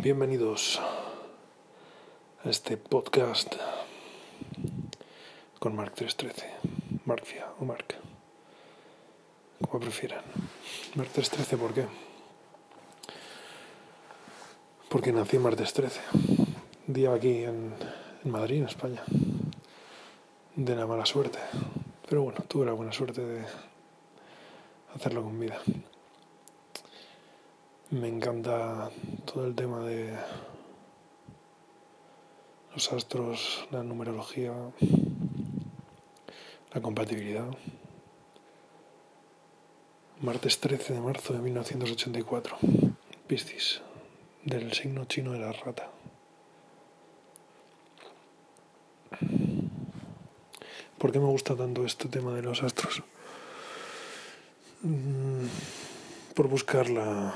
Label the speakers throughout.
Speaker 1: Bienvenidos a este podcast con Mark 313, Marcia o Mark, como prefieran. Mark 313, ¿por qué? Porque nací martes 13, día aquí en Madrid, en España, de la mala suerte. Pero bueno, tuve la buena suerte de hacerlo con vida. Me encanta todo el tema de los astros, la numerología, la compatibilidad. Martes 13 de marzo de 1984, Piscis, del signo chino de la rata. ¿Por qué me gusta tanto este tema de los astros? Por buscar la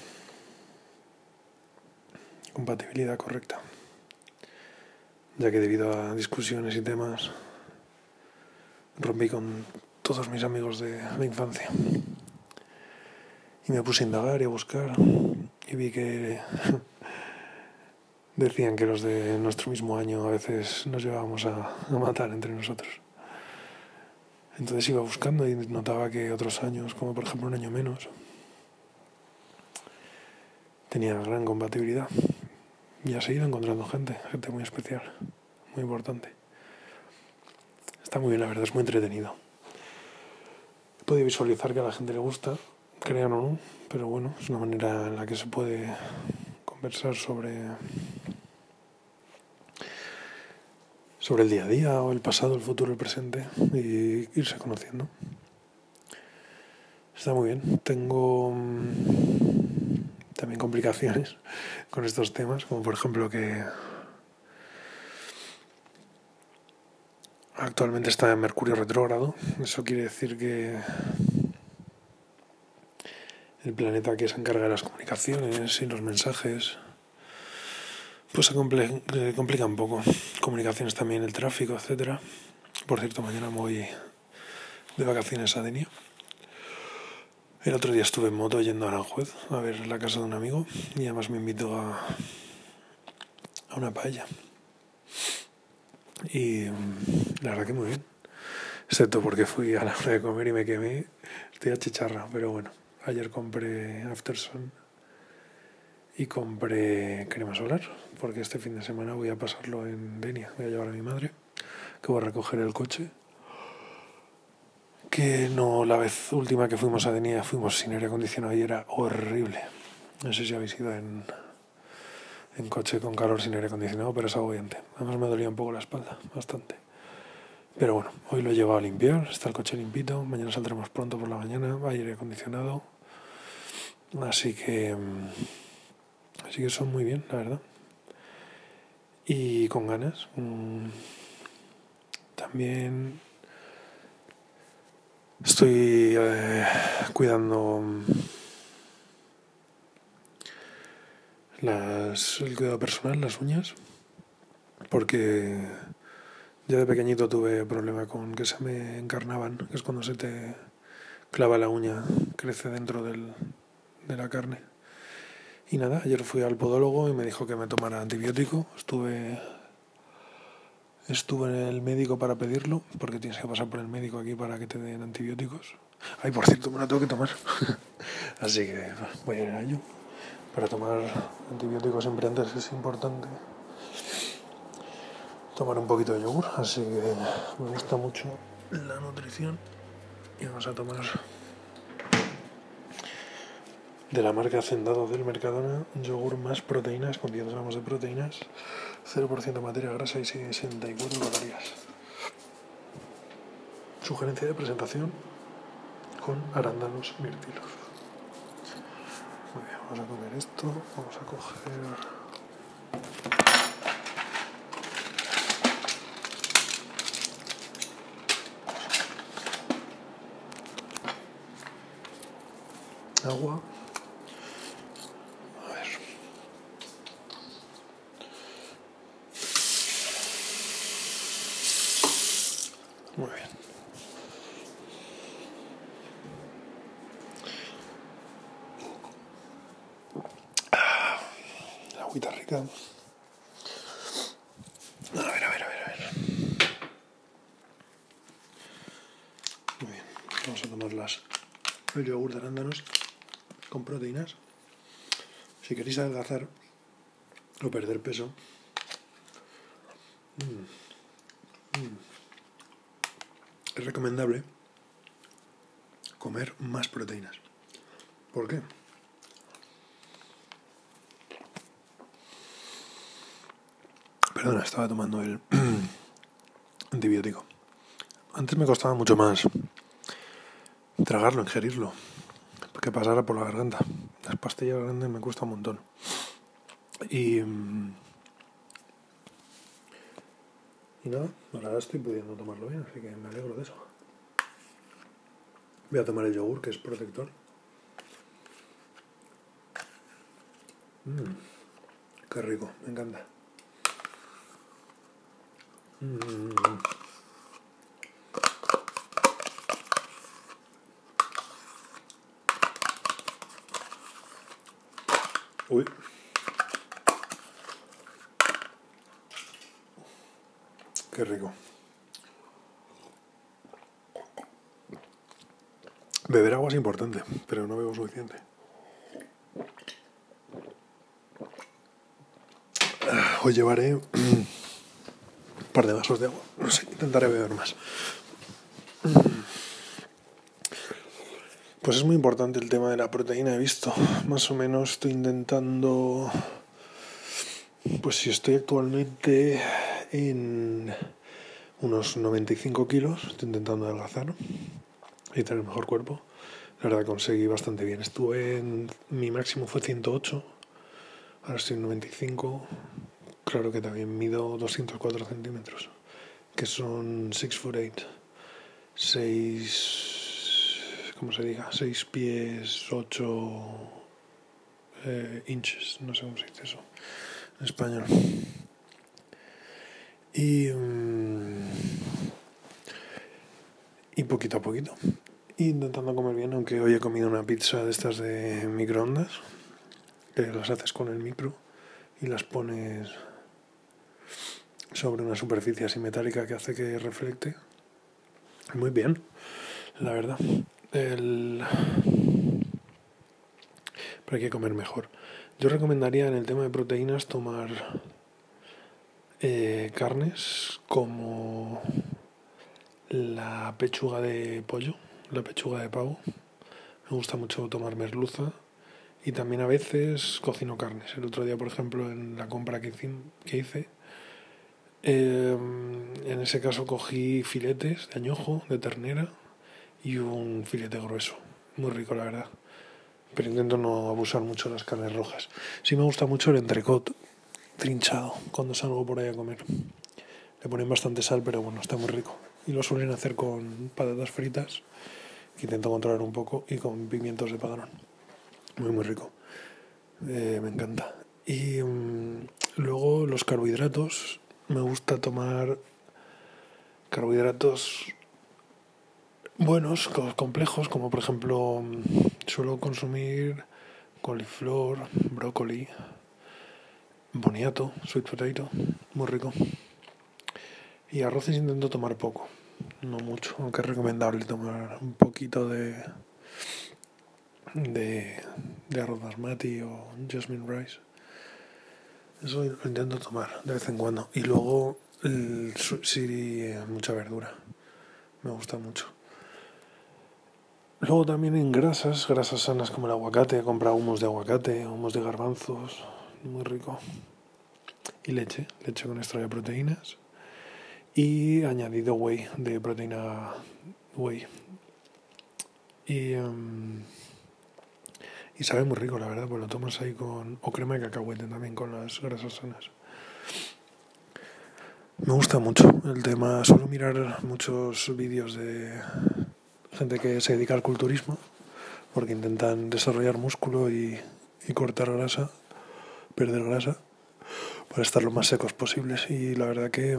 Speaker 1: compatibilidad correcta, ya que debido a discusiones y temas rompí con todos mis amigos de la infancia y me puse a indagar y a buscar y vi que decían que los de nuestro mismo año a veces nos llevábamos a matar entre nosotros. Entonces iba buscando y notaba que otros años, como por ejemplo un año menos, tenía gran compatibilidad. Y he seguido encontrando gente muy especial, muy importante. Está muy bien, la verdad, es muy entretenido. He podido visualizar que a la gente le gusta, crean o no, pero bueno, es una manera en la que se puede conversar sobre el día a día, o el pasado, el futuro, el presente, y irse conociendo. Está muy bien. Tengo también complicaciones con estos temas, como por ejemplo que actualmente está en Mercurio retrógrado. Eso quiere decir que el planeta que se encarga de las comunicaciones y los mensajes pues se complica un poco. Comunicaciones también, el tráfico, etcétera. Por cierto, mañana me voy de vacaciones a Denia. El otro día estuve en moto yendo a Aranjuez a ver la casa de un amigo y además me invitó a una paella. Y la verdad que muy bien. Excepto porque fui a la hora de comer y me quemé. Estoy a chicharra, pero bueno. Ayer compré Aftersun y compré crema solar, porque este fin de semana voy a pasarlo en Denia. Voy a llevar a mi madre, que voy a recoger el coche. Que no, la vez última que fuimos a Denia fuimos sin aire acondicionado y era horrible. No sé si habéis ido en coche con calor sin aire acondicionado, pero es agobiante. Además me dolía un poco la espalda, bastante. Pero bueno, hoy lo he llevado a limpiar, está el coche limpito, mañana saldremos pronto por la mañana, va aire acondicionado. Así que son muy bien, la verdad. Y con ganas. También estoy cuidando el cuidado personal, las uñas, porque ya de pequeñito tuve problema con que se me encarnaban, que es cuando se te clava la uña, crece dentro de la carne. Y nada, ayer fui al podólogo y me dijo que me tomara antibiótico. Estuve en el médico para pedirlo, porque tienes que pasar por el médico aquí para que te den antibióticos. Ay, por cierto, me la tengo que tomar. Así que voy a ir a ello. Para tomar antibióticos siempre antes es importante tomar un poquito de yogur. Así que me gusta mucho la nutrición. Y vamos a tomar de la marca Hacendado del Mercadona, un yogur más proteínas, con 10 gramos de proteínas, 0% materia grasa y 64 calorías. Sugerencia de presentación con arándanos mirtilos. Muy bien, vamos a comer esto, vamos a coger agua. A ver. Muy bien. rica. A ver. Muy bien, vamos a tomar el yogur de arándanos con proteínas. Si queréis adelgazar o perder peso, es recomendable comer más proteínas. ¿Por qué? Perdona, estaba tomando el antibiótico. Antes me costaba mucho más tragarlo, ingerirlo, que pasara por la garganta. Las pastillas grandes me cuesta un montón. Y nada, ahora estoy pudiendo tomarlo bien, así que me alegro de eso. Voy a tomar el yogur, que es protector. Qué rico, me encanta. Uy. Qué rico. Beber agua es importante, pero no bebo suficiente. Hoy llevaré un par de vasos de agua. No sé, intentaré beber más. Pues es muy importante el tema de la proteína, he visto. Más o menos estoy intentando... Pues si estoy actualmente en unos 95 kilos, estoy intentando adelgazar y tener mejor cuerpo. La verdad conseguí bastante bien. Mi máximo fue 108, ahora estoy en 95. Claro que también mido 204 centímetros, que son 6'8", 6 pies 8 inches, no sé cómo se dice eso en español. Y poquito a poquito, intentando comer bien, aunque hoy he comido una pizza de estas de microondas, que las haces con el micro y las pones sobre una superficie así metálica que hace que reflecte. Muy bien, la verdad. Pero hay que comer mejor. Yo recomendaría en el tema de proteínas tomar carnes como la pechuga de pollo, la pechuga de pavo. Me gusta mucho tomar merluza y también a veces cocino carnes. El otro día, por ejemplo, en la compra que hice, en ese caso cogí filetes de añojo, de ternera y un filete grueso. Muy rico, la verdad. Pero intento no abusar mucho de las carnes rojas. Sí me gusta mucho el entrecot trinchado cuando salgo por ahí a comer. Le ponen bastante sal, pero bueno, está muy rico. Y lo suelen hacer con patatas fritas, que intento controlar un poco, y con pimientos de padrón. Muy, muy rico. Me encanta. Y luego los carbohidratos. Me gusta tomar carbohidratos buenos, complejos, como por ejemplo suelo consumir coliflor, brócoli, boniato, sweet potato, muy rico. Y arroces intento tomar poco, no mucho, aunque es recomendable tomar un poquito de arroz basmati o jasmine rice. Eso lo intento tomar de vez en cuando. Y luego sí, mucha verdura, me gusta mucho. Luego también en grasas sanas como el aguacate. He comprado humos de aguacate, humos de garbanzos, muy rico. Y leche con extra de proteínas. Y añadido whey, de proteína whey. Y sabe muy rico, la verdad, pues lo tomas ahí o crema de cacahuete también con las grasas sanas. Me gusta mucho el tema. Suelo mirar muchos vídeos de gente que se dedica al culturismo, porque intentan desarrollar músculo y cortar grasa, perder grasa, para estar lo más secos posibles. Y la verdad que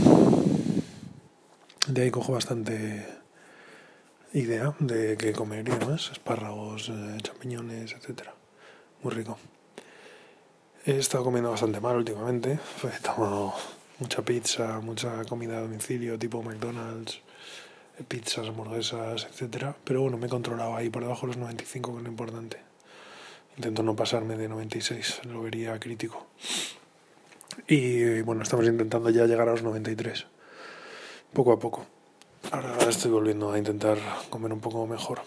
Speaker 1: de ahí cojo bastante idea de qué comer y demás, espárragos, champiñones, etcétera. Muy rico. He estado comiendo bastante mal últimamente. He tomado mucha pizza, mucha comida a domicilio, tipo McDonald's, pizzas, hamburguesas, etcétera. Pero bueno, me he controlado ahí por debajo de los 95, que es lo importante. Intento no pasarme de 96, lo vería crítico. Y bueno, estamos intentando ya llegar a los 93, poco a poco. Ahora estoy volviendo a intentar comer un poco mejor.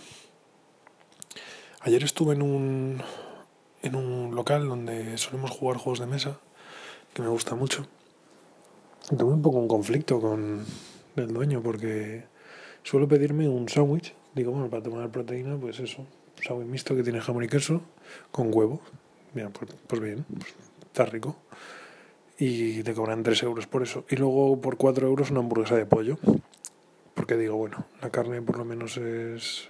Speaker 1: Ayer estuve en un local donde solemos jugar juegos de mesa, que me gusta mucho. Tuve un poco un conflicto con el dueño porque suelo pedirme un sándwich. Digo, bueno, para tomar proteína, pues eso, un sándwich mixto que tiene jamón y queso con huevo. Mira, pues bien, pues está rico. Y te cobran 3 euros por eso. Y luego por 4 euros una hamburguesa de pollo. Porque digo, bueno, la carne por lo menos es...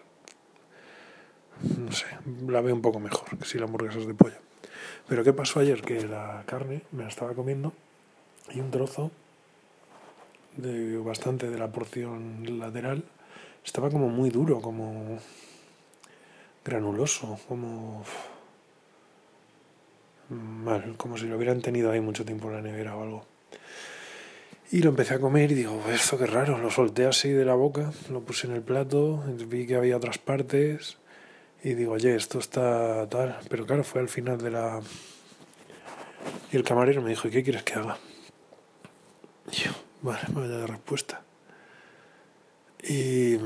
Speaker 1: no sé, la veo un poco mejor que si la hamburguesa es de pollo. Pero ¿qué pasó ayer? Que la carne me la estaba comiendo y un trozo de bastante de la porción lateral estaba como muy duro, como granuloso, como mal, como si lo hubieran tenido ahí mucho tiempo en la nevera o algo. Y lo empecé a comer y digo, esto qué raro, lo solté así de la boca, lo puse en el plato, vi que había otras partes y digo, oye, esto está tal, pero claro, fue al final de la... Y el camarero me dijo, ¿y qué quieres que haga? Y yo, vale, vaya respuesta. Y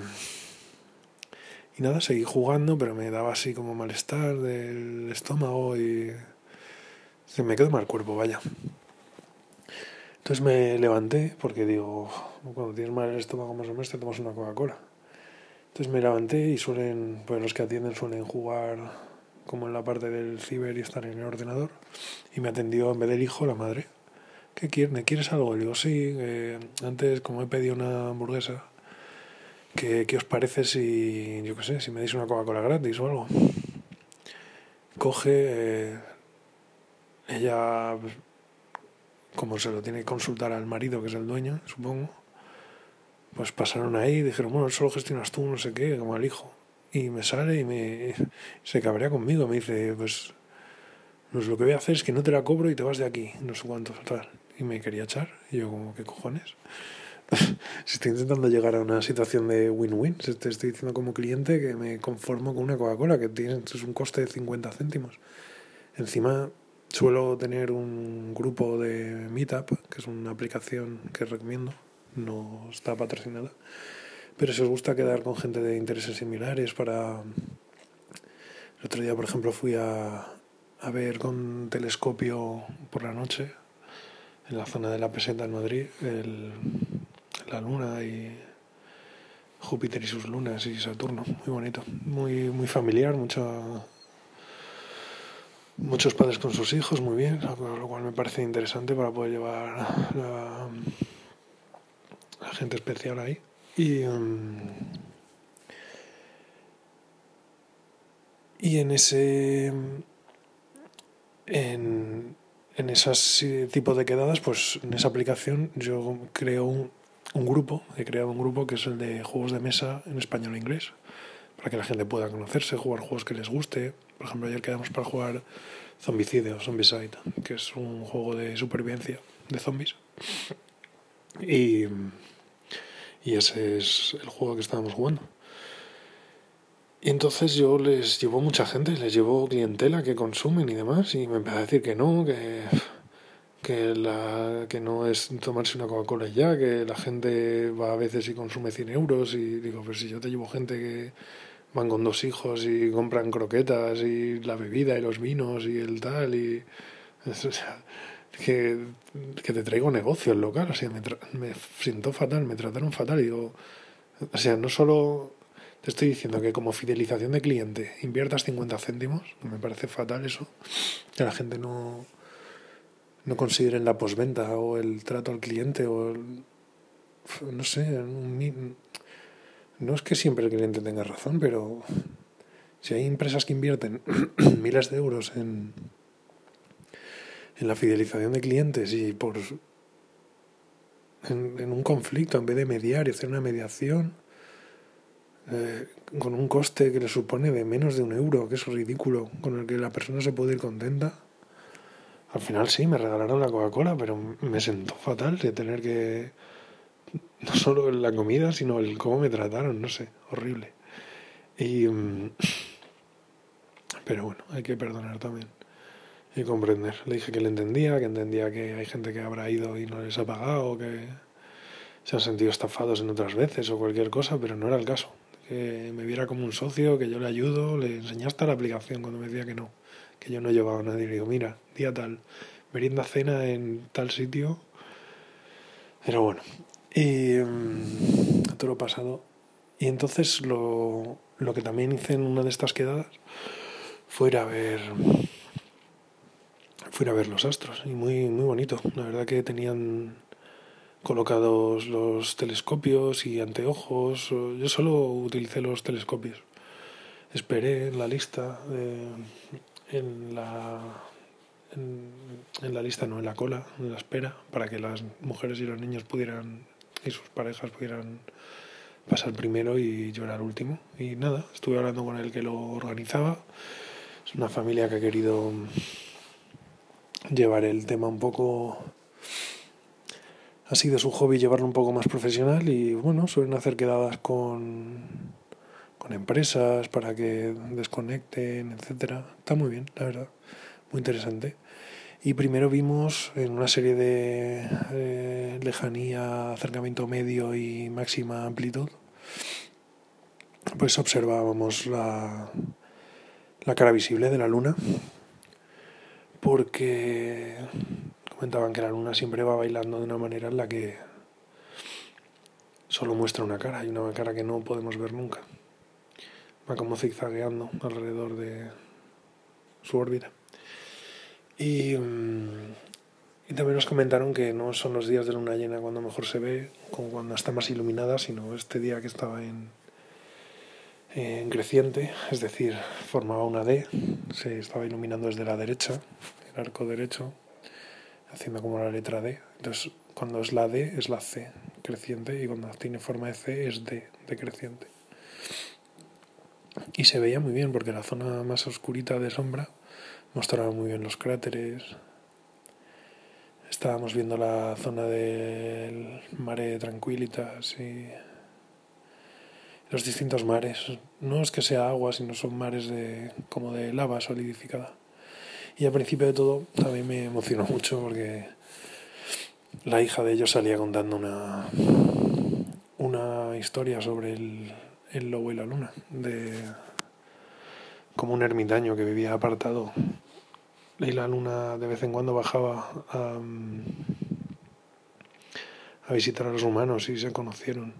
Speaker 1: nada, seguí jugando, pero me daba así como malestar del estómago y se me quedó mal cuerpo, vaya. Entonces me levanté, porque digo, cuando tienes mal el estómago más o menos te tomas una Coca-Cola. Entonces me levanté y pues los que atienden suelen jugar como en la parte del ciber y estar en el ordenador. Y me atendió en vez del hijo la madre. ¿Qué quieres? ¿Quieres algo? Le digo, sí, antes como he pedido una hamburguesa, ¿qué os parece si, yo qué sé, si me dais una Coca-Cola gratis o algo? Coge, ella, como se lo tiene que consultar al marido, que es el dueño, supongo, pues pasaron ahí y dijeron, bueno, eso lo gestionas tú, no sé qué, como al hijo. Y me sale y se cabrea conmigo, me dice, pues lo que voy a hacer es que no te la cobro y te vas de aquí, no sé cuánto, tal. Y me quería echar, y yo como, ¿qué cojones? Si estoy intentando llegar a una situación de win-win, te estoy diciendo como cliente que me conformo con una Coca-Cola que es un coste de 50 céntimos. Encima suelo tener un grupo de Meetup, que es una aplicación que recomiendo, no está patrocinada, pero si os gusta quedar con gente de intereses similares para... El otro día, por ejemplo, fui a ver con telescopio por la noche en la zona de la Peseta en Madrid la Luna y Júpiter y sus lunas y Saturno. Muy bonito, muy, muy familiar, muchos padres con sus hijos, muy bien, lo cual me parece interesante para poder llevar a gente especial ahí. Y en ese en ese tipo de quedadas, pues en esa aplicación yo creo un grupo, he creado un grupo que es el de juegos de mesa en español e inglés, para que la gente pueda conocerse, jugar juegos que les guste. Por ejemplo, ayer quedamos para jugar Zombicide o Zombicide, que es un juego de supervivencia de zombies. Y ese es el juego que estábamos jugando. Y entonces yo les llevo mucha gente, les llevo clientela que consumen y demás, y me empieza a decir que no, que no es tomarse una Coca-Cola ya, que la gente va a veces y consume 100 euros, y digo, pero si yo te llevo gente que van con 2 hijos y compran croquetas y la bebida y los vinos y el tal, y o sea, que te traigo negocio al local, o sea, me siento fatal, me trataron fatal, y digo, o sea, no solo te estoy diciendo que como fidelización de cliente inviertas 50 céntimos, me parece fatal eso, que la gente no consideren la postventa o el trato al cliente o no sé, no es que siempre el cliente tenga razón, pero si hay empresas que invierten miles de euros en la fidelización de clientes y en un conflicto, en vez de mediar y hacer una mediación con un coste que le supone de menos de 1 euro, que es ridículo, con el que la persona se puede ir contenta, Al final sí, me regalaron la Coca-Cola, pero me sentó fatal de tener que... No solo la comida, sino el cómo me trataron, no sé, horrible. Y... Pero bueno, hay que perdonar también y comprender. Le dije que le entendía, que hay gente que habrá ido y no les ha pagado, que se han sentido estafados en otras veces o cualquier cosa, pero no era el caso. Que me viera como un socio, que yo le ayudo, le enseñé hasta la aplicación cuando me decía que no, que yo no llevaba a nadie. Le digo, mira, día tal, merienda cena en tal sitio. Pero bueno, y todo lo pasado. Y entonces lo que también hice en una de estas quedadas fue ir a ver los astros, y muy, muy bonito. La verdad que tenían colocados los telescopios y anteojos. Yo solo utilicé los telescopios. Esperé en la lista, en la en la lista, no, en la cola, en la espera, para que las mujeres y los niños pudieran y sus parejas pudieran pasar primero y yo era el último. Y nada, estuve hablando con el que lo organizaba. Es una familia que ha querido llevar el tema un poco... Ha sido su hobby llevarlo un poco más profesional y bueno, suelen hacer quedadas con empresas para que desconecten, etcétera. Está muy bien, la verdad, muy interesante. Y primero vimos en una serie de lejanía, acercamiento medio y máxima amplitud, pues observábamos la cara visible de la luna, porque comentaban que la luna siempre va bailando de una manera en la que solo muestra una cara, y una cara que no podemos ver nunca. Va como zigzagueando alrededor de su órbita. Y también nos comentaron que no son los días de luna llena cuando mejor se ve, como cuando está más iluminada, sino este día que estaba en creciente, es decir, formaba una D, se estaba iluminando desde la derecha, el arco derecho, haciendo como la letra D. Entonces, cuando es la D, es la C creciente, y cuando tiene forma de C, es D decreciente. Y se veía muy bien, porque la zona más oscurita de sombra mostraba muy bien los cráteres. Estábamos viendo la zona del Mare Tranquilitas y los distintos mares. No es que sea agua, sino son mares como de lava solidificada. Y al principio de todo también me emocionó mucho porque la hija de ellos salía contando una historia sobre el lobo y la luna, como un ermitaño que vivía apartado. Y la luna de vez en cuando bajaba a visitar a los humanos y se conocieron.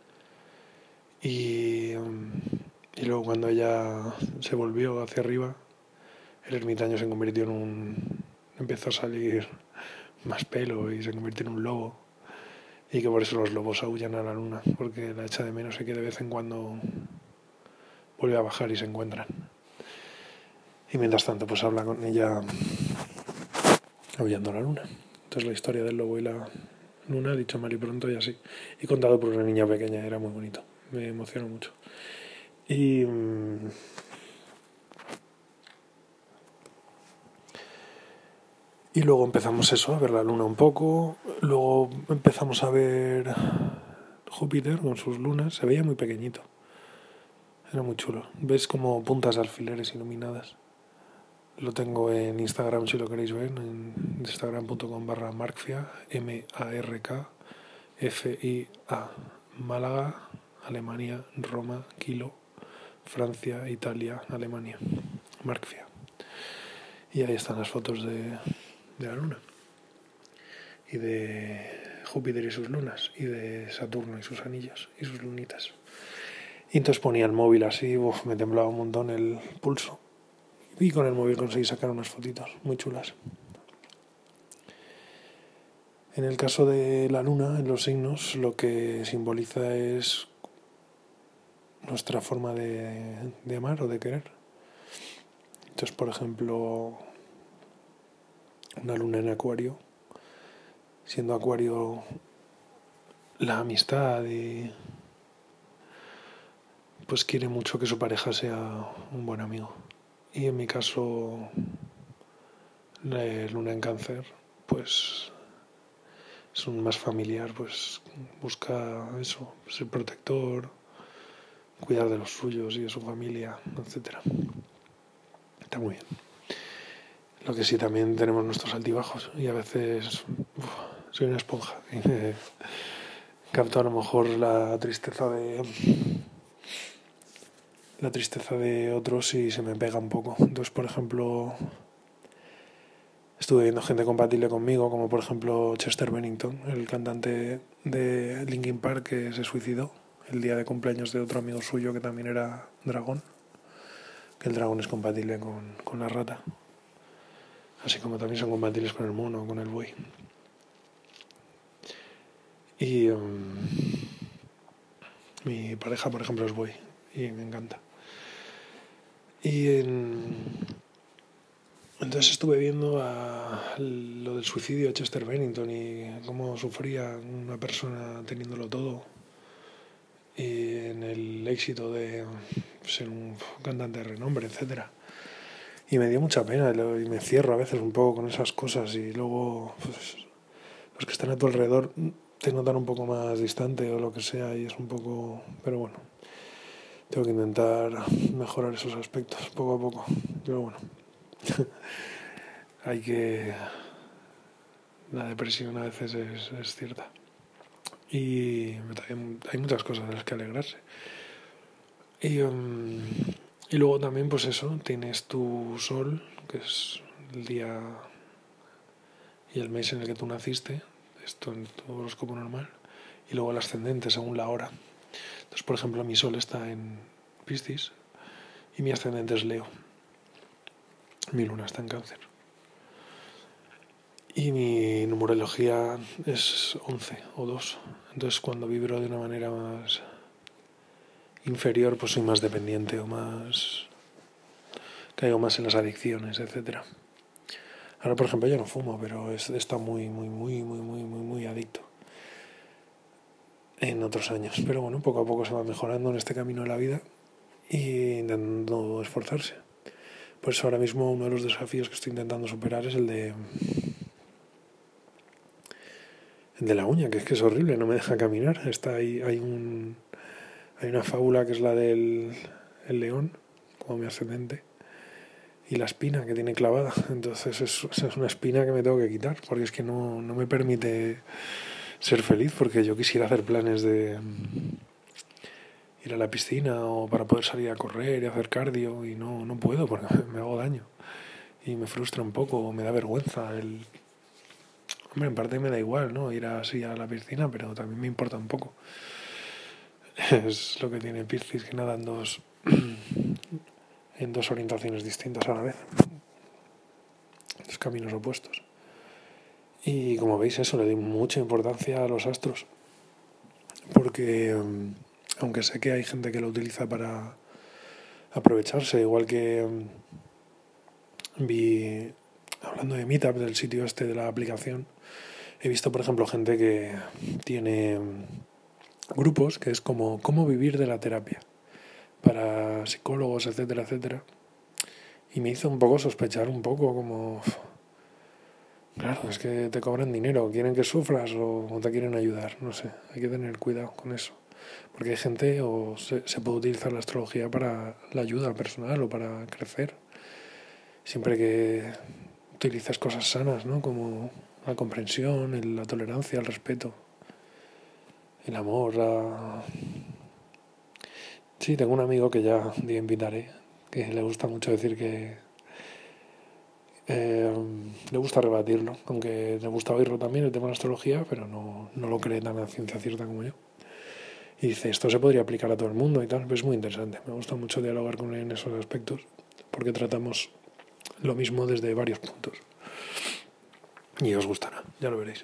Speaker 1: Y luego cuando ella se volvió hacia arriba, el ermitaño se convirtió empezó a salir más pelo y se convirtió en un lobo. Y que por eso los lobos aúllan a la luna, porque la echa de menos y que de vez en cuando vuelve a bajar y se encuentran. Y mientras tanto pues habla con ella aullando a la luna. Entonces la historia del lobo y la luna, dicho mal y pronto y así. Y contado por una niña pequeña, era muy bonito. Me emocionó mucho. Y luego empezamos a ver la luna un poco. Luego empezamos a ver Júpiter con sus lunas. Se veía muy pequeñito. Era muy chulo. Ves como puntas de alfileres iluminadas. Lo tengo en Instagram si lo queréis ver, en instagram.com/markfia, MARKFIA, Málaga, Alemania, Roma, Kilo, Francia, Italia, Alemania, Markfia. Y ahí están las fotos de la luna, y de Júpiter y sus lunas, y de Saturno y sus anillos, y sus lunitas. Y entonces ponía el móvil así, me temblaba un montón el pulso. Y con el móvil conseguí sacar unas fotitos muy chulas. En el caso de la luna, en los signos, lo que simboliza es nuestra forma de amar o de querer. Entonces, por ejemplo, una luna en Acuario, siendo Acuario la amistad, y pues quiere mucho que su pareja sea un buen amigo. Y en mi caso, Luna en Cáncer, pues es un más familiar, pues busca eso, ser protector, cuidar de los suyos y de su familia, etcétera. Está muy bien. Lo que sí, también tenemos nuestros altibajos y a veces soy una esponja y me capto a lo mejor la tristeza de otros y se me pega un poco. Entonces, por ejemplo, estuve viendo gente compatible conmigo, como por ejemplo Chester Bennington, el cantante de Linkin Park que se suicidó el día de cumpleaños de otro amigo suyo que también era dragón, que el dragón es compatible con la rata, así como también son compatibles con el mono o con el buey. Y mi pareja, por ejemplo, es buey y me encanta. Entonces estuve viendo lo del suicidio de Chester Bennington y cómo sufría una persona teniéndolo todo y en el éxito de ser un cantante de renombre, etcétera. Y me dio mucha pena y me cierro a veces un poco con esas cosas y luego pues, los que están a tu alrededor te notan un poco más distante o lo que sea y es un poco... Pero bueno, tengo que intentar mejorar esos aspectos poco a poco. Pero bueno, hay que... La depresión a veces es cierta. Y hay muchas cosas de las que alegrarse. Y luego también, pues eso, tienes tu sol, que es el día y el mes en el que tú naciste, esto en tu horóscopo normal, y luego el ascendente según la hora. Entonces, por ejemplo, mi sol está en Piscis y mi ascendente es Leo. Mi luna está en Cáncer. Y mi numerología es 11 o 2. Entonces, cuando vibro de una manera más inferior, pues soy más dependiente o más... caigo más en las adicciones, etcétera. Ahora, por ejemplo, yo no fumo, pero está muy adicto en otros años. Pero bueno, poco a poco se va mejorando en este camino de la vida y intentando esforzarse. Por eso ahora mismo uno de los desafíos que estoy intentando superar es el de la uña, que es horrible, no me deja caminar. Está ahí, hay una fábula que es la del el león, como mi ascendente, y la espina que tiene clavada. Entonces es una espina que me tengo que quitar, porque es que no me permite ser feliz, porque yo quisiera hacer planes de ir a la piscina o para poder salir a correr y hacer cardio y no puedo porque me hago daño y me frustra un poco, me da vergüenza hombre, en parte me da igual, ¿no? Ir así a la piscina, pero también me importa un poco. Es lo que tiene Piscis, que nada en dos orientaciones distintas a la vez, dos caminos opuestos. Y como veis, eso, le doy mucha importancia a los astros, porque aunque sé que hay gente que lo utiliza para aprovecharse, igual que vi, hablando de Meetup, del sitio este de la aplicación, he visto, por ejemplo, gente que tiene grupos que es como cómo vivir de la terapia para psicólogos, etcétera, etcétera. Y me hizo un poco sospechar un poco como... Claro, es que te cobran dinero, quieren que sufras o te quieren ayudar, no sé, hay que tener cuidado con eso. Porque hay gente o se puede utilizar la astrología para la ayuda personal o para crecer. Siempre que utilices cosas sanas, ¿no? Como la comprensión, la tolerancia, el respeto, el amor. Sí, tengo un amigo que ya un día invitaré, que le gusta mucho decir que le gusta rebatirlo, aunque le gusta oírlo también el tema de la astrología, pero no lo cree tan a ciencia cierta como yo. Y dice, esto se podría aplicar a todo el mundo y tal, pues es muy interesante. Me gusta mucho dialogar con él en esos aspectos, porque tratamos lo mismo desde varios puntos. Y os gustará, ya lo veréis.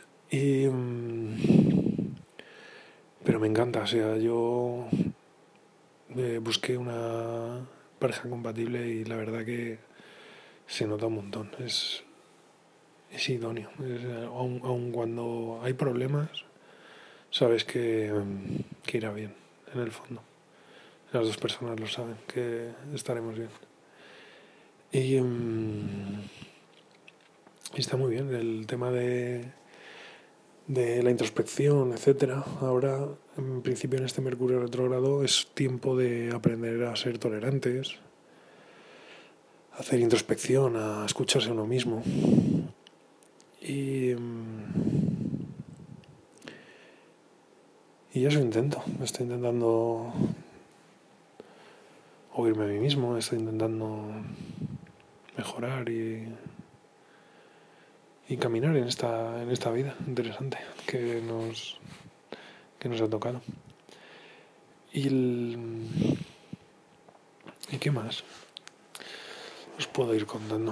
Speaker 1: Pero me encanta, o sea, yo busqué una pareja compatible y la verdad que se nota un montón, es idóneo. Aun cuando hay problemas, sabes que irá bien, en el fondo. Las dos personas lo saben, que estaremos bien. Y Y está muy bien el tema de la introspección, etcétera. Ahora, en principio, en este Mercurio retrógrado es tiempo de aprender a ser tolerantes, a hacer introspección, a escucharse a uno mismo. Y eso intento. Estoy intentando oírme a mí mismo, estoy intentando mejorar y caminar en esta vida interesante que nos ha tocado. ¿Y qué más os puedo ir contando?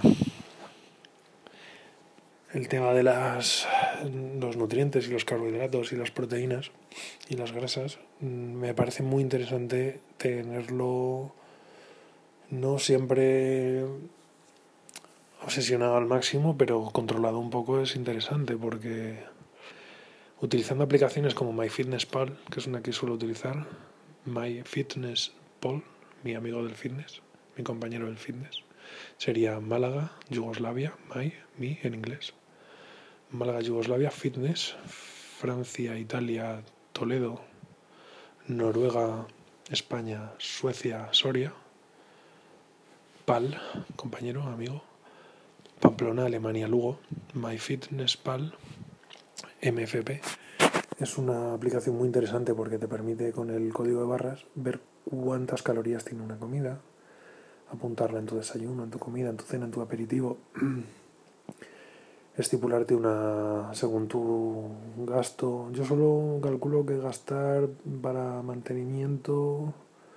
Speaker 1: El tema de los nutrientes y los carbohidratos y las proteínas y las grasas, me parece muy interesante tenerlo no siempre obsesionado al máximo, pero controlado un poco es interesante, porque utilizando aplicaciones como MyFitnessPal, que es una que suelo utilizar, MyFitnessPal, mi amigo del fitness, mi compañero del fitness, sería Málaga, Yugoslavia, mi en inglés, Málaga, Yugoslavia, Fitness, Francia, Italia, Toledo, Noruega, España, Suecia, Soria, PAL, compañero, amigo, Pamplona, Alemania, Lugo, MyFitnessPal, MFP. Es una aplicación muy interesante porque te permite con el código de barras ver cuántas calorías tiene una comida, apuntarla en tu desayuno, en tu comida, en tu cena, en tu aperitivo, estipularte según tu gasto. Yo solo calculo que gastar para mantenimiento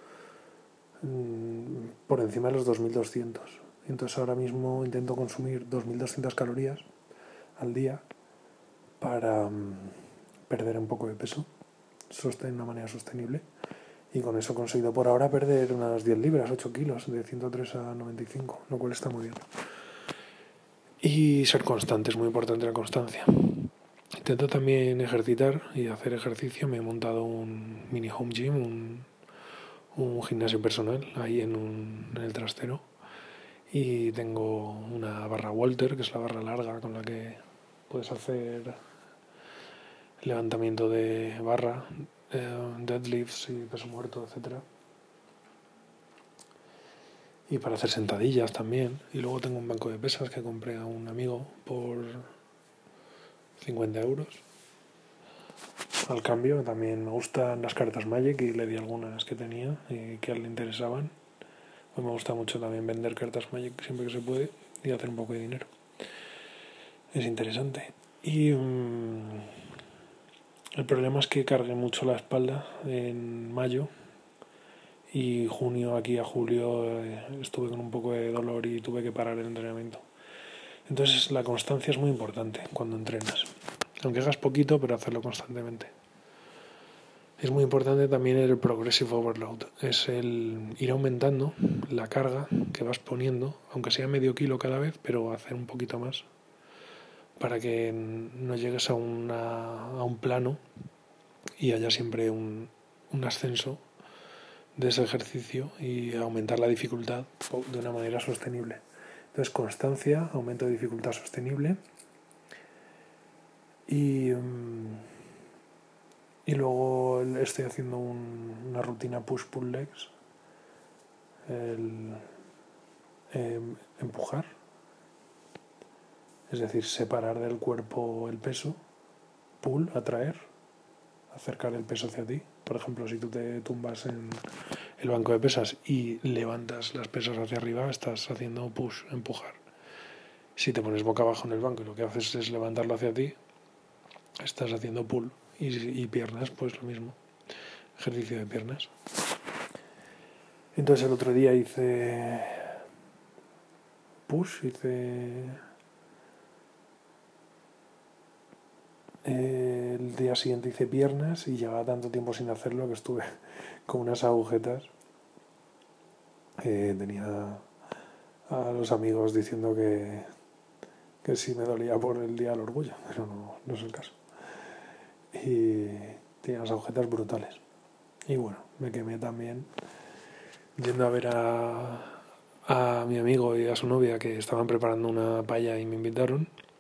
Speaker 1: por encima de los 2.200. Entonces ahora mismo intento consumir 2.200 calorías al día para perder un poco de peso de una manera sostenible, y con eso he conseguido por ahora perder unas 10 libras, 8 kilos, de 103 a 95, lo cual está muy bien. Y ser constante, es muy importante la constancia. Intento también ejercitar y hacer ejercicio. Me he montado un mini home gym, un gimnasio personal ahí en el trastero, y tengo una barra Walter, que es la barra larga con la que puedes hacer levantamiento de barra, deadlifts y peso muerto, etcétera, y para hacer sentadillas también. Y luego tengo un banco de pesas que compré a un amigo por 50 euros al cambio. También me gustan las cartas Magic y le di algunas que tenía y que a él le interesaban. Pues me gusta mucho también vender cartas Magic siempre que se puede y hacer un poco de dinero. Es interesante. Y el problema es que cargué mucho la espalda en mayo, y junio aquí a julio estuve con un poco de dolor y tuve que parar el entrenamiento. Entonces la constancia es muy importante cuando entrenas, aunque hagas poquito, pero hacerlo constantemente. Es muy importante también el progressive overload, es el ir aumentando la carga que vas poniendo, aunque sea medio kilo cada vez, pero hacer un poquito más para que no llegues a un plano y haya siempre un ascenso de ese ejercicio y aumentar la dificultad de una manera sostenible. Entonces, constancia, aumento de dificultad sostenible, y luego estoy haciendo una rutina push-pull legs, empujar, es decir, separar del cuerpo el peso, pull, atraer, acercar el peso hacia ti. Por ejemplo, si tú te tumbas en el banco de pesas y levantas las pesas hacia arriba, estás haciendo push, empujar. Si te pones boca abajo en el banco y lo que haces es levantarlo hacia ti, estás haciendo pull. Y piernas, pues lo mismo, ejercicio de piernas. Entonces el otro día hice push, el día siguiente hice piernas, y llevaba tanto tiempo sin hacerlo que estuve con unas agujetas. Tenía a los amigos diciendo que sí me dolía por el día del orgullo, pero no es el caso. Y tenía las agujetas brutales. Y bueno, me quemé también yendo a ver a mi amigo y a su novia, que estaban preparando una paella y me invitaron.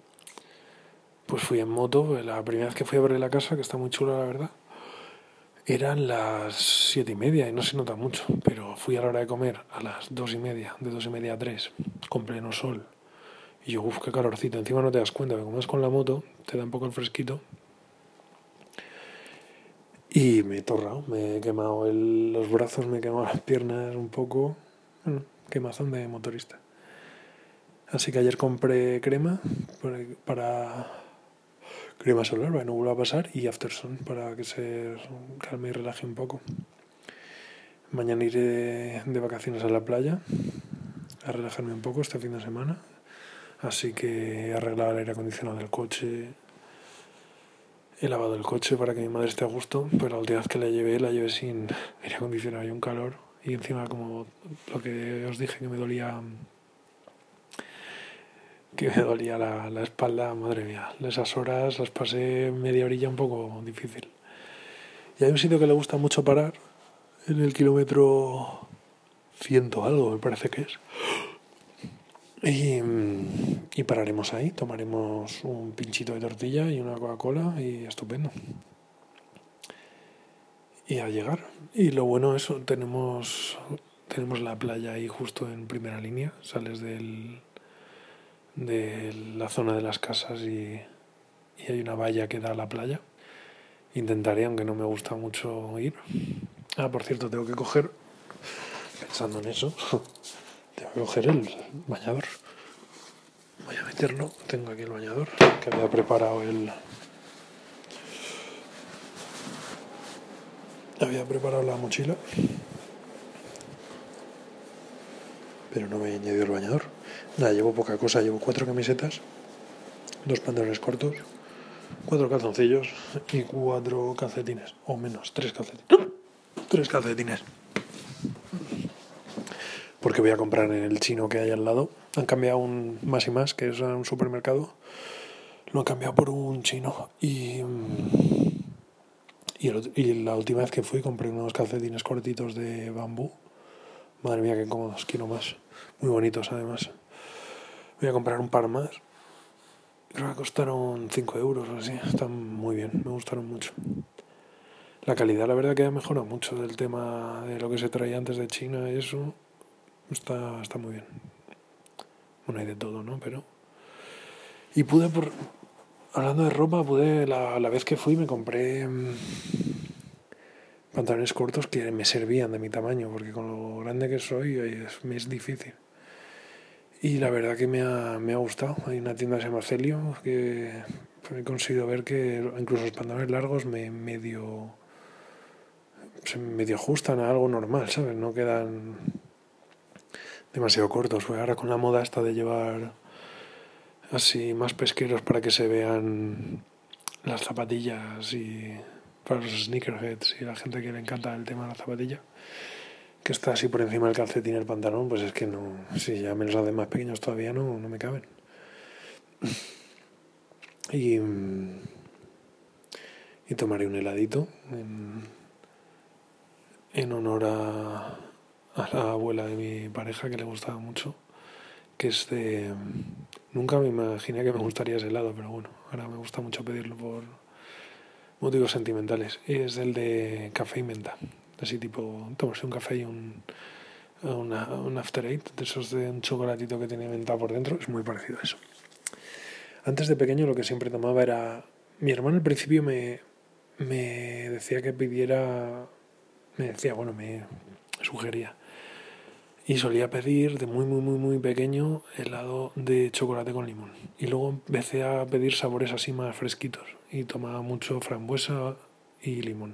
Speaker 1: fui en moto. La primera vez que fui a ver la casa, que está muy chula la verdad, eran las 7:30 y no se nota mucho, pero fui a la hora de comer a las 2:30, de 2:30 a 3, con pleno sol. Y yo, uff, qué calorcito. Encima no te das cuenta, que como es con la moto, te da un poco el fresquito. Y me he torrado, me he quemado los brazos, me he quemado las piernas un poco. Bueno, quemazón de motorista. Así que ayer compré crema para crema solar para que no vuelva a pasar y Aftersun para que se calme y relaje un poco. Mañana iré de vacaciones a la playa a relajarme un poco este fin de semana. Así que he arreglado el aire acondicionado del coche. He lavado el coche para que mi madre esté a gusto, pero la última vez que la llevé sin aire acondicionado y un calor. Y encima, como lo que os dije, que me dolía la espalda, madre mía. Esas horas las pasé media orilla un poco difícil. Y hay un sitio que le gusta mucho parar, en el kilómetro 100 algo, me parece que es. Y pararemos ahí, tomaremos un pinchito de tortilla y una Coca-Cola y estupendo. Y a llegar. Y lo bueno es, tenemos la playa ahí justo en primera línea. Sales de la zona de las casas y hay una valla que da a la playa. Intentaré, aunque no me gusta mucho ir. Por cierto, tengo que coger, pensando en eso, tengo que coger el bañador. Voy a meterlo, tengo aquí el bañador, que había preparado la mochila, pero no me he añadido el bañador. Nada, llevo poca cosa, llevo 4 camisetas, 2 pantalones cortos, 4 calzoncillos y 4 calcetines, o menos, 3 calcetines. 3 calcetines. Porque voy a comprar en el chino que hay al lado. Han cambiado un Más y Más, que es un supermercado. Lo han cambiado por un chino. Y la última vez que fui compré unos calcetines cortitos de bambú. Madre mía, qué cómodos, quiero más. Muy bonitos además. Voy a comprar un par más. Creo que costaron 5 euros o así. Están muy bien, me gustaron mucho. La calidad, la verdad, que ha mejorado mucho del tema de lo que se traía antes de China y eso. Está muy bien. Bueno, hay de todo, ¿no? Pero... Y hablando de ropa, la vez que fui me compré pantalones cortos que me servían de mi tamaño, porque con lo grande que soy me es difícil. Y la verdad que me ha gustado. Hay una tienda que se llama Celio que he conseguido ver que incluso los pantalones largos se medio ajustan a algo normal, ¿sabes? No quedan demasiado cortos. Pues ahora con la moda esta de llevar así más pesqueros para que se vean las zapatillas y para los sneakerheads y la gente que le encanta el tema de la zapatilla, que está así por encima del calcetín y el pantalón, pues es que no, si ya me los hacen más pequeños todavía no me caben. Y tomaré un heladito en honor a la abuela de mi pareja, que le gustaba mucho, que es de... Nunca me imaginé que me gustaría ese helado, pero bueno, ahora me gusta mucho pedirlo por motivos sentimentales. Y es el de café y menta. Así tipo, tomarse un café y un After Eight, de esos de un chocolatito que tiene menta por dentro, es muy parecido a eso. Antes de pequeño lo que siempre tomaba era... Mi hermano al principio me decía que pidiera... Me sugería. Y solía pedir de muy, muy, muy, muy pequeño helado de chocolate con limón. Y luego empecé a pedir sabores así más fresquitos. Y tomaba mucho frambuesa y limón.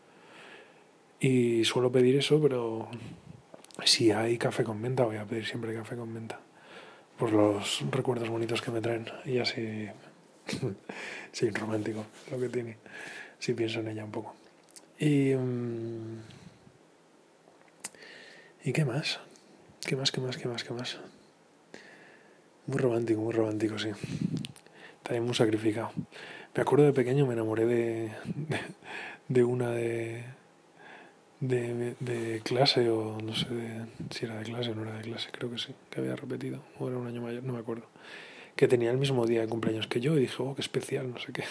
Speaker 1: Y suelo pedir eso, pero si hay café con menta, voy a pedir siempre café con menta. Por los recuerdos bonitos que me traen. Y así... sí, romántico lo que tiene. Si pienso en ella un poco. ¿Y qué más? ¿Qué más? Muy romántico, sí. También muy sacrificado. Me acuerdo de pequeño, me enamoré de una de clase, o no sé si era de clase o no era de clase, creo que sí, que había repetido, o era un año mayor, no me acuerdo. que tenía el mismo día de cumpleaños que yo, y dije, oh, qué especial, no sé qué.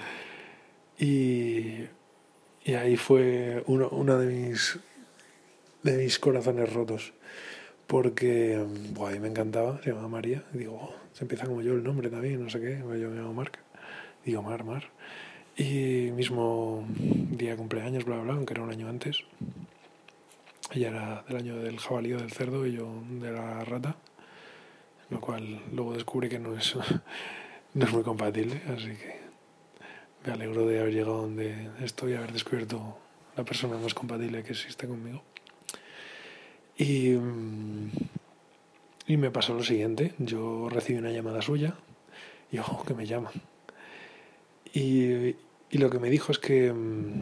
Speaker 1: Y ahí fue uno de mis corazones rotos, porque a mí me encantaba, se llamaba María, y digo, oh, se empieza como yo el nombre también, no sé qué, yo me llamo Marc, digo Mar. Y mismo día de cumpleaños, bla, bla, bla, aunque era un año antes. Ella era del año del jabalí o del cerdo y yo de la rata, lo cual luego descubrí que no es, no es muy compatible, así que me alegro de haber llegado donde estoy y haber descubierto la persona más compatible que existe conmigo. Y me pasó lo siguiente, yo recibí una llamada suya y ojo, que me llama. Y lo que me dijo es que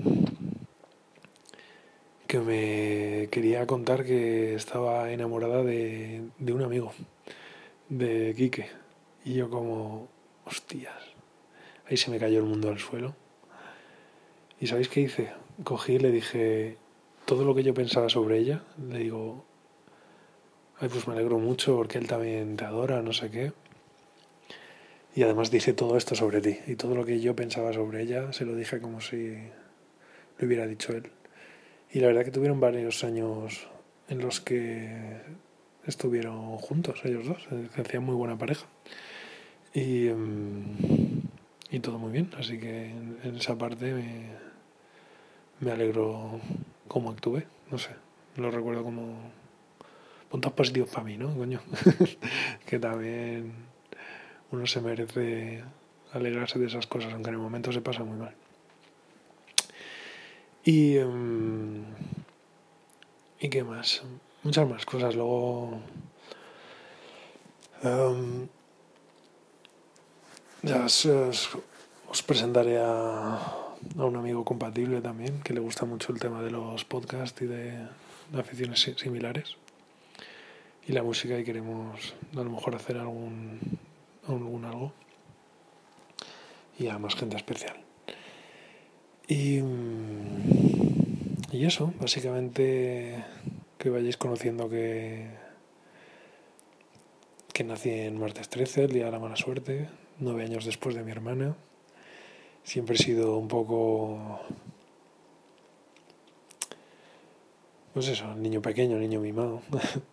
Speaker 1: me quería contar que estaba enamorada de un amigo, de Quique. Y yo como, hostias, ahí se me cayó el mundo al suelo. ¿Y sabéis qué hice? Cogí y le dije todo lo que yo pensaba sobre ella. Le digo, ay, pues me alegro mucho porque él también te adora, no sé qué. Y además dice todo esto sobre ti. Y todo lo que yo pensaba sobre ella se lo dije como si lo hubiera dicho él. Y la verdad que tuvieron varios años en los que estuvieron juntos ellos dos, que hacían muy buena pareja. Y todo muy bien, así que en esa parte me alegro cómo actué, no sé, lo recuerdo como puntos positivos para mí, ¿no? Coño, que también uno se merece alegrarse de esas cosas, aunque en el momento se pasa muy mal. Y qué más, muchas más cosas. Luego ya os presentaré a un amigo compatible también, que le gusta mucho el tema de los podcasts y de aficiones similares y la música, y queremos a lo mejor hacer algún algo y a más gente especial. Y eso, básicamente, que vayáis conociendo que nací en martes 13, el día de la mala suerte, 9 años después de mi hermana. Siempre he sido un poco, pues eso, niño pequeño, niño mimado.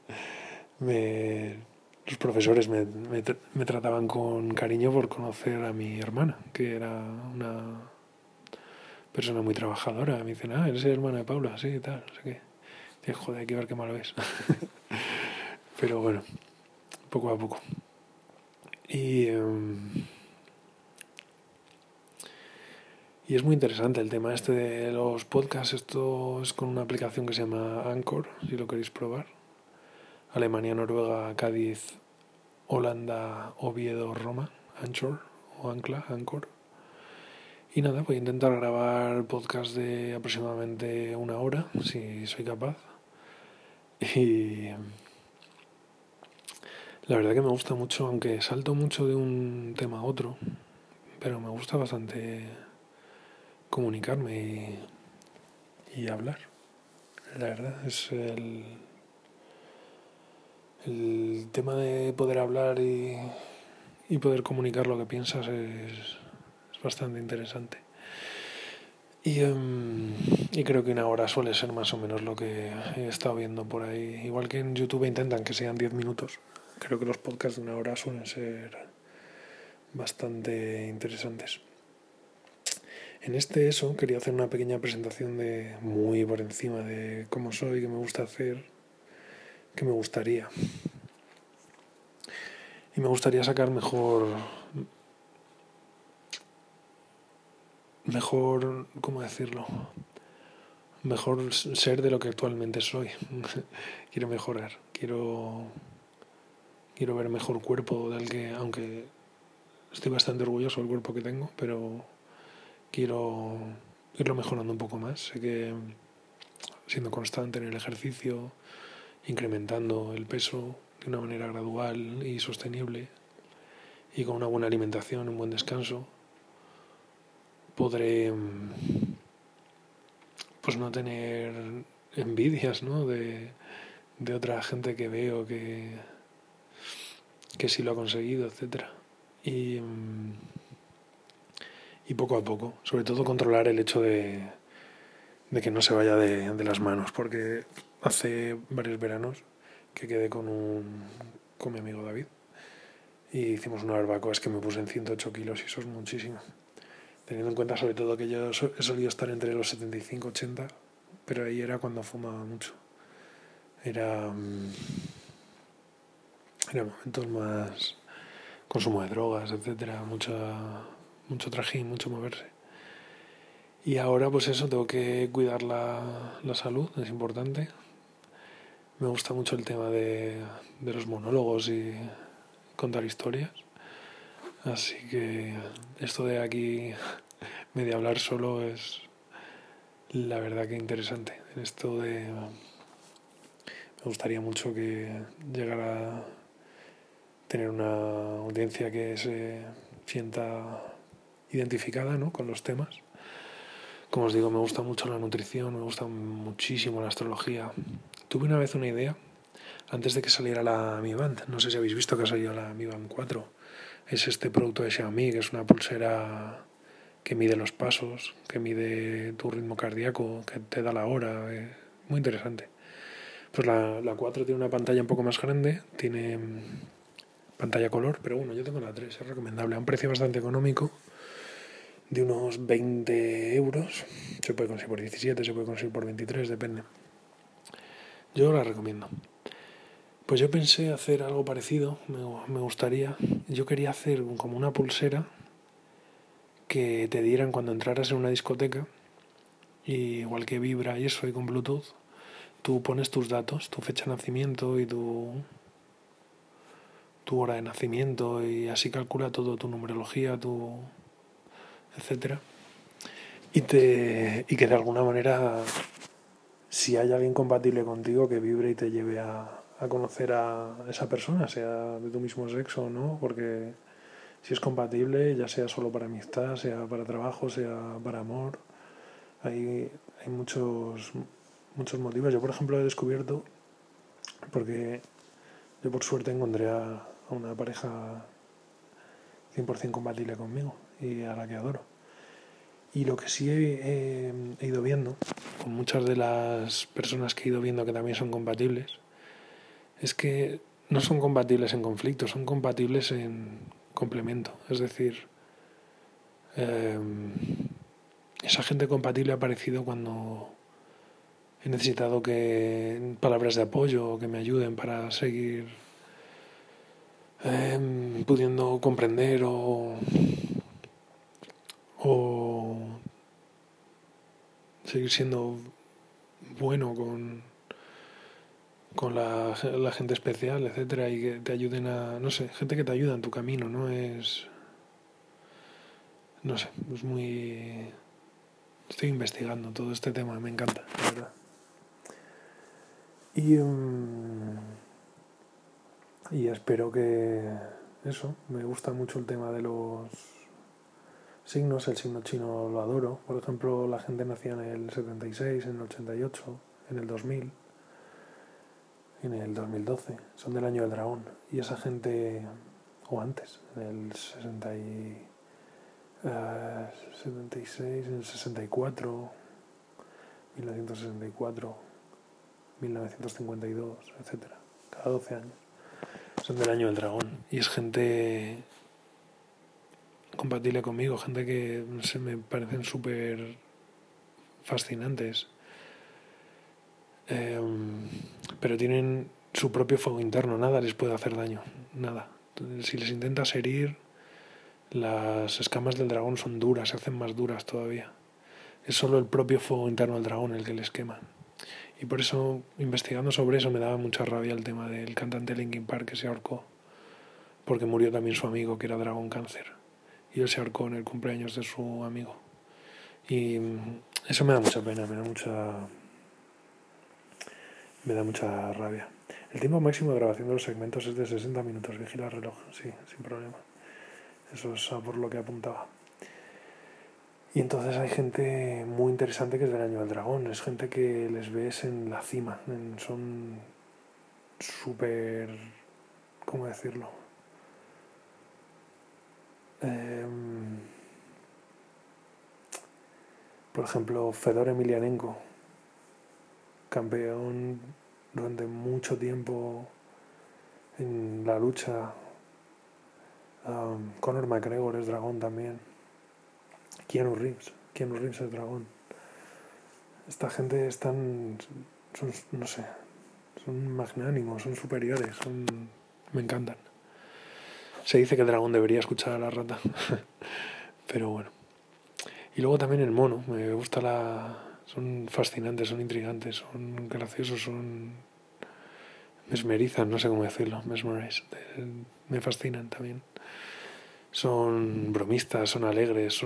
Speaker 1: Los profesores me trataban con cariño por conocer a mi hermana, que era una persona muy trabajadora. Me dicen, eres el hermano de Paula, sí, y tal, no sé qué. Y, joder, hay que ver qué malo es. Pero bueno, poco a poco. Y es muy interesante el tema este de los podcasts. Esto es con una aplicación que se llama Anchor, si lo queréis probar. Alemania, Noruega, Cádiz, Holanda, Oviedo, Roma, Anchor o Anchor. Y nada, voy a intentar grabar podcast de aproximadamente 1 hora, si soy capaz. Y la verdad que me gusta mucho, aunque salto mucho de un tema a otro, pero me gusta bastante comunicarme y hablar. La verdad, es el tema de poder hablar y poder comunicar lo que piensas es bastante interesante. Y creo que 1 hora suele ser más o menos lo que he estado viendo por ahí. Igual que en YouTube intentan que sean 10 minutos. Creo que los podcasts de 1 hora suelen ser bastante interesantes. En eso quería hacer una pequeña presentación de muy por encima de cómo soy, qué me gusta hacer, qué me gustaría. Y me gustaría sacar mejor, ¿cómo decirlo? Mejor ser de lo que actualmente soy. Quiero mejorar, quiero ver mejor cuerpo del que, aunque estoy bastante orgulloso del cuerpo que tengo, pero quiero irlo mejorando un poco más. Sé que siendo constante en el ejercicio, incrementando el peso de una manera gradual y sostenible, y con una buena alimentación, un buen descanso, podré pues no tener envidias, ¿no? de otra gente que veo que sí lo ha conseguido, etcétera. y poco a poco, sobre todo controlar el hecho de que no se vaya de las manos, porque hace varios veranos que quedé con mi amigo David y hicimos una barbacoa, es que me puse en 108 kilos y eso es muchísimo, teniendo en cuenta sobre todo que yo he solido estar entre los 75-80, pero ahí era cuando fumaba mucho, era momentos más consumo de drogas, etcétera, mucho trajín, mucho moverse. Y ahora pues eso, tengo que cuidar la salud, es importante. Me gusta mucho el tema de los monólogos y contar historias. Así que esto de aquí medio hablar solo es la verdad que interesante. En esto de me gustaría mucho que llegara a tener una audiencia que se sienta identificada, ¿no?, con los temas. Como os digo, me gusta mucho la nutrición, me gusta muchísimo la astrología. Tuve una vez una idea, antes de que saliera la Mi Band. No sé si habéis visto que ha salido la Mi Band 4. Es este producto de Xiaomi, que es una pulsera que mide los pasos, que mide tu ritmo cardíaco, que te da la hora. Muy interesante. Pues la 4 tiene una pantalla un poco más grande, tiene pantalla color, pero bueno, yo tengo la 3, es recomendable, a un precio bastante económico, de unos 20 euros. Se puede conseguir por 17, se puede conseguir por 23, depende. Yo la recomiendo. Pues yo pensé hacer algo parecido, me gustaría. Yo quería hacer como una pulsera que te dieran cuando entraras en una discoteca, y igual que vibra y eso, y con Bluetooth, tú pones tus datos, tu fecha de nacimiento y tu hora de nacimiento, y así calcula todo, tu numerología, etcétera. Y que de alguna manera, si hay alguien compatible contigo, que vibre y te lleve a conocer a esa persona, sea de tu mismo sexo o no, porque si es compatible, ya sea solo para amistad, sea para trabajo, sea para amor, hay muchos motivos. Yo, por ejemplo, he descubierto, porque yo por suerte encontré a una pareja 100% compatible conmigo y a la que adoro. Y lo que sí he ido viendo, con muchas de las personas que he ido viendo que también son compatibles, es que no son compatibles en conflicto, son compatibles en complemento. Es decir, esa gente compatible ha aparecido cuando he necesitado palabras de apoyo o que me ayuden para seguir pudiendo comprender o seguir siendo bueno con la gente especial, etcétera, y que te ayuden no sé, gente que te ayuda en tu camino, no es muy... Estoy investigando todo este tema, me encanta, la verdad. Y espero que eso, me gusta mucho el tema de los signos, el signo chino lo adoro. Por ejemplo, la gente nacía en el 76, en el 88, en el 2000, en el 2012, son del año del dragón. Y esa gente, o antes, en el 76, en el 64, 1964, 1952, etcétera, cada 12 años. Son del año del dragón. Y es gente compatible conmigo, gente que no sé, me parecen súper fascinantes. Pero tienen su propio fuego interno, nada les puede hacer daño, nada. Si les intentas herir, las escamas del dragón son duras, se hacen más duras todavía. Es solo el propio fuego interno del dragón el que les quema. Y por eso, investigando sobre eso, me daba mucha rabia el tema del cantante Linkin Park que se ahorcó, porque murió también su amigo, que era dragón cáncer, y él se ahorcó en el cumpleaños de su amigo. Y eso me da mucha pena, me da mucha rabia. El tiempo máximo de grabación de los segmentos es de 60 minutos. Vigila el reloj, sí, sin problema. Eso es por lo que apuntaba. Y entonces hay gente muy interesante que es del año del dragón. Es gente que les ves en la cima. Son súper... ¿Cómo decirlo? Por ejemplo, Fedor Emelianenko, campeón durante mucho tiempo en la lucha. Conor McGregor es dragón también. Keanu Reeves es dragón. Esta gente son, no sé, son magnánimos, son superiores, me encantan. Se dice que el dragón debería escuchar a la rata, pero bueno. Y luego también el mono, me gusta son fascinantes, son intrigantes, son graciosos, mesmerizan, no sé cómo decirlo, me fascinan también. Son bromistas, son alegres,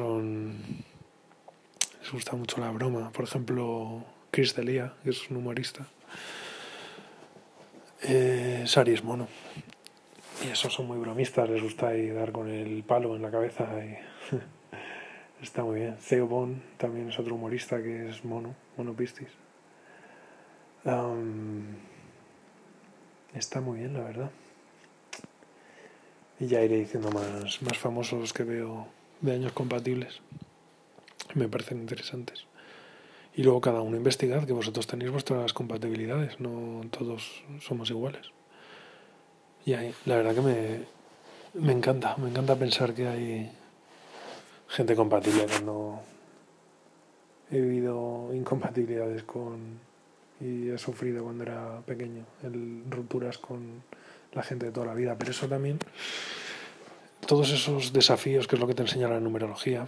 Speaker 1: les gusta mucho la broma. Por ejemplo, Chris D'Elia, que es un humorista. Sari es mono. Y esos son muy bromistas, les gusta ahí dar con el palo en la cabeza y está muy bien. Theo Von también es otro humorista que es mono pistis. Está muy bien, la verdad. Y ya iré diciendo más famosos que veo de años compatibles. Me parecen interesantes. Y luego cada uno investigad, que vosotros tenéis vuestras compatibilidades, no todos somos iguales. Y ahí, la verdad que me encanta pensar que hay gente compatible cuando he vivido incompatibilidades y he sufrido cuando era pequeño, rupturas con la gente de toda la vida. Pero eso también, todos esos desafíos, que es lo que te enseña la numerología,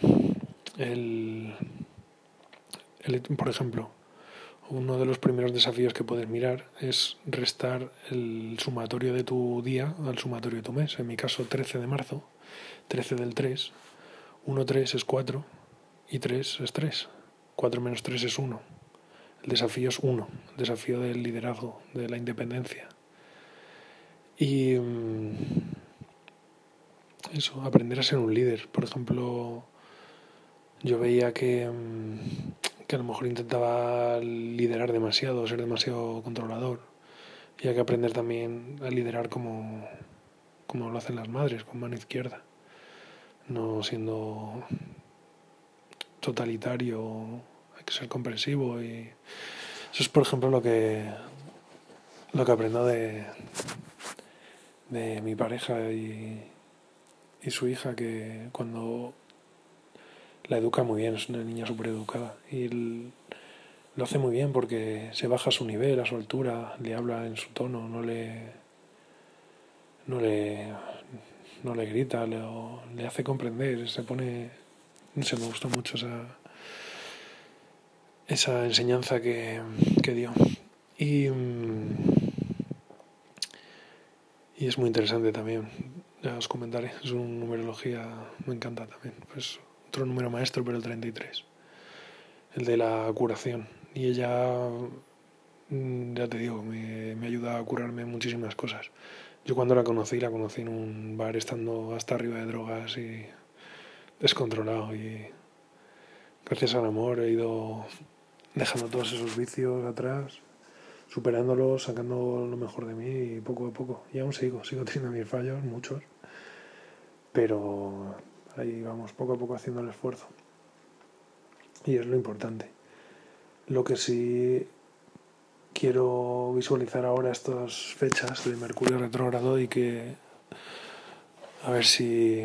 Speaker 1: por ejemplo, uno de los primeros desafíos que puedes mirar es restar el sumatorio de tu día al sumatorio de tu mes. En mi caso, 13 de marzo, 13 del 3, 1, 3 es 4 y 3 es 3. 4 menos 3 es 1. El desafío es 1, el desafío del liderazgo, de la independencia. Y eso, aprender a ser un líder. Por ejemplo, yo veía que a lo mejor intentaba liderar demasiado, ser demasiado controlador. Y hay que aprender también a liderar como lo hacen las madres, con mano izquierda. No siendo totalitario, hay que ser comprensivo. Y eso es, por ejemplo, lo que aprendo de mi pareja y su hija, que cuando la educa muy bien, es una niña súper educada y lo hace muy bien porque se baja a su nivel, a su altura, le habla en su tono, no le grita, le hace comprender, no sé, me gustó mucho esa enseñanza que dio. Y es muy interesante también, ya os comentaré, es una numerología, me encanta también, pues otro número maestro, pero el 33, el de la curación. Y ella, ya te digo, me ayuda a curarme muchísimas cosas. Yo cuando la conocí en un bar estando hasta arriba de drogas y descontrolado, y gracias al amor he ido dejando todos esos vicios atrás, superándolos, sacando lo mejor de mí y poco a poco. Y aún sigo teniendo mis fallos, muchos, pero ahí vamos, poco a poco haciendo el esfuerzo. Y es lo importante. Lo que sí quiero visualizar ahora estas fechas de Mercurio retrógrado y que a ver si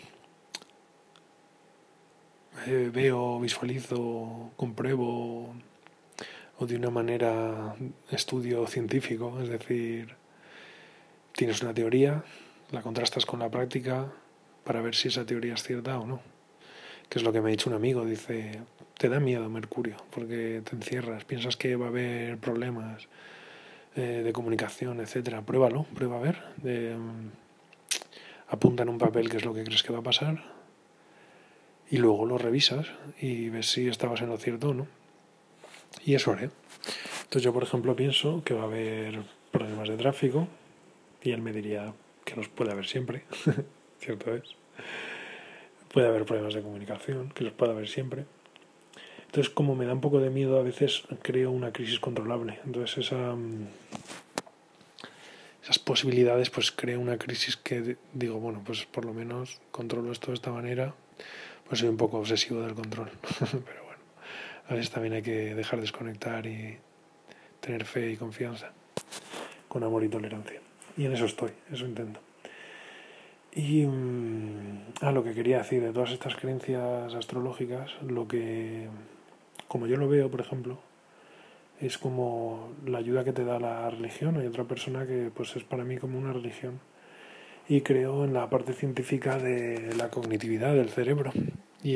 Speaker 1: veo, visualizo, compruebo o de una manera estudio científico, es decir, tienes una teoría, la contrastas con la práctica para ver si esa teoría es cierta o no. Que es lo que me ha dicho un amigo, dice, te da miedo Mercurio porque te encierras, piensas que va a haber problemas de comunicación, etcétera. Prueba a ver, apunta en un papel qué es lo que crees que va a pasar y luego lo revisas y ves si estabas en lo cierto o no. Y eso haré. Entonces yo, por ejemplo, pienso que va a haber problemas de tráfico y él me diría que los puede haber siempre, cierto es. Puede haber problemas de comunicación, que los puede haber siempre. Entonces, como me da un poco de miedo, a veces creo una crisis controlable. Entonces esas posibilidades, pues crea una crisis que digo, bueno, pues por lo menos controlo esto de esta manera. Pues soy un poco obsesivo del control. Pero bueno, a veces también hay que dejar desconectar y tener fe y confianza, con amor y tolerancia. Y en eso estoy, eso intento. Y lo que quería decir de todas estas creencias astrológicas, como yo lo veo, por ejemplo, es como la ayuda que te da la religión. Hay otra persona que pues es para mí como una religión. Y creo en la parte científica de la cognitividad del cerebro. Y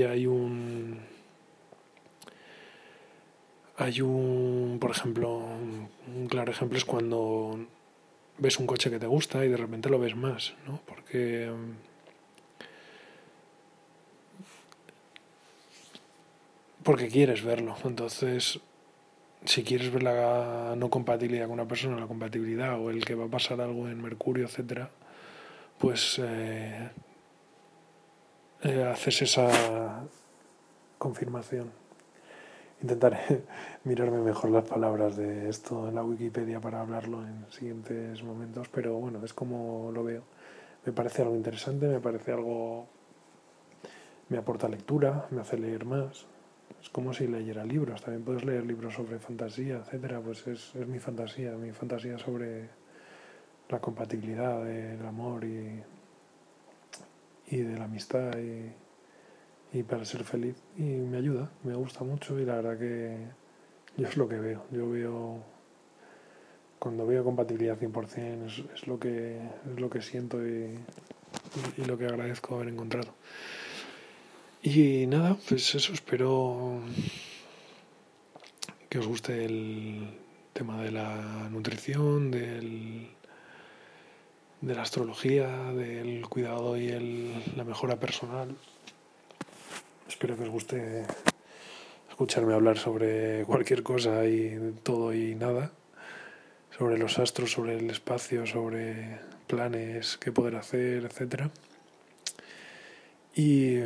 Speaker 1: por ejemplo, un claro ejemplo es cuando ves un coche que te gusta y de repente lo ves más, ¿no? Porque quieres verlo. Entonces, si quieres ver la no compatibilidad con una persona, la compatibilidad o el que va a pasar algo en Mercurio, etcétera, pues haces esa confirmación. Intentaré mirarme mejor las palabras de esto en la Wikipedia para hablarlo en siguientes momentos, pero bueno, es como lo veo. Me parece algo interesante, me aporta lectura, me hace leer más. Es como si leyera libros, también puedes leer libros sobre fantasía, etcétera, pues es mi fantasía sobre la compatibilidad del amor y de la amistad y para ser feliz. Y me ayuda, me gusta mucho y la verdad que yo es lo que veo. Cuando veo compatibilidad 100% es lo que siento y lo que agradezco haber encontrado. Y nada, pues eso, espero que os guste el tema de la nutrición, de la astrología, del cuidado y la mejora personal. Espero que os guste escucharme hablar sobre cualquier cosa y todo y nada, sobre los astros, sobre el espacio, sobre planes, qué poder hacer, etcétera. Y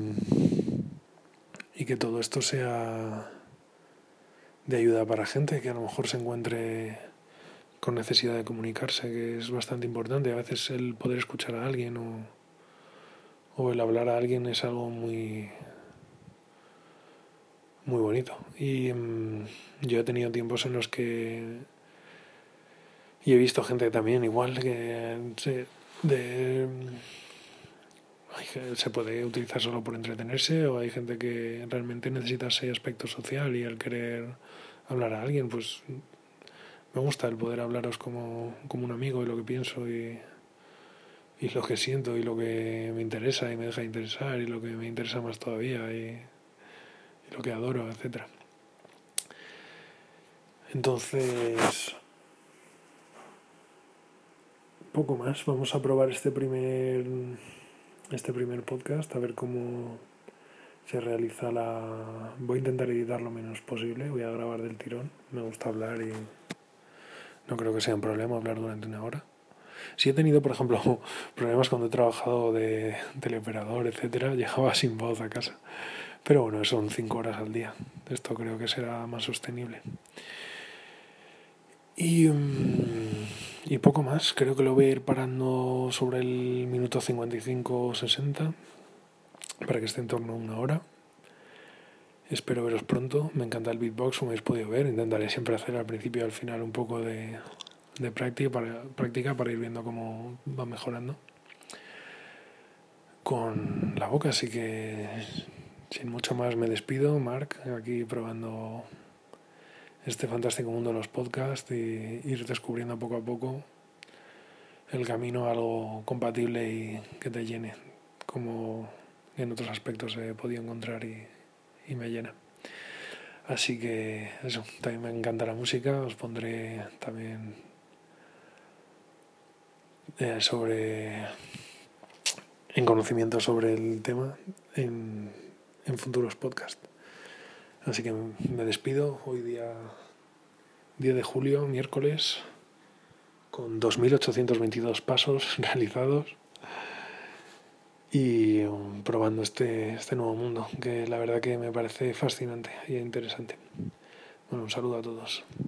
Speaker 1: que todo esto sea de ayuda para gente que a lo mejor se encuentre con necesidad de comunicarse, que es bastante importante. A veces el poder escuchar a alguien o el hablar a alguien es algo muy, muy bonito. Y yo he tenido tiempos en los que... Y he visto gente también igual que se puede utilizar solo por entretenerse, o hay gente que realmente necesita ese aspecto social y el querer hablar a alguien, pues me gusta el poder hablaros como un amigo y lo que pienso y lo que siento y lo que me interesa y me deja interesar y lo que me interesa más todavía y lo que adoro, etcétera. Entonces, poco más. Vamos a probar este primer podcast, a ver cómo se realiza Voy a intentar editar lo menos posible, voy a grabar del tirón. Me gusta hablar y no creo que sea un problema hablar durante una hora. Si he tenido, por ejemplo, problemas cuando he trabajado de teleoperador, etcétera, llegaba sin voz a casa. Pero bueno, son 5 horas al día. Esto creo que será más sostenible. Y poco más. Creo que lo voy a ir parando sobre el minuto 55 o 60 para que esté en torno a una hora. Espero veros pronto. Me encanta el beatbox, como habéis podido ver. Intentaré siempre hacer al principio y al final un poco de práctica para ir viendo cómo va mejorando con la boca. Así que sin mucho más me despido, Marc, aquí probando este fantástico mundo de los podcasts y ir descubriendo poco a poco el camino a algo compatible y que te llene, como en otros aspectos he podido encontrar y me llena. Así que eso, también me encanta la música. Os pondré también en conocimiento sobre el tema en futuros podcasts. Así que me despido hoy día 10 de julio, miércoles, con 2.822 pasos realizados y probando este nuevo mundo, que la verdad que me parece fascinante y interesante. Bueno, un saludo a todos.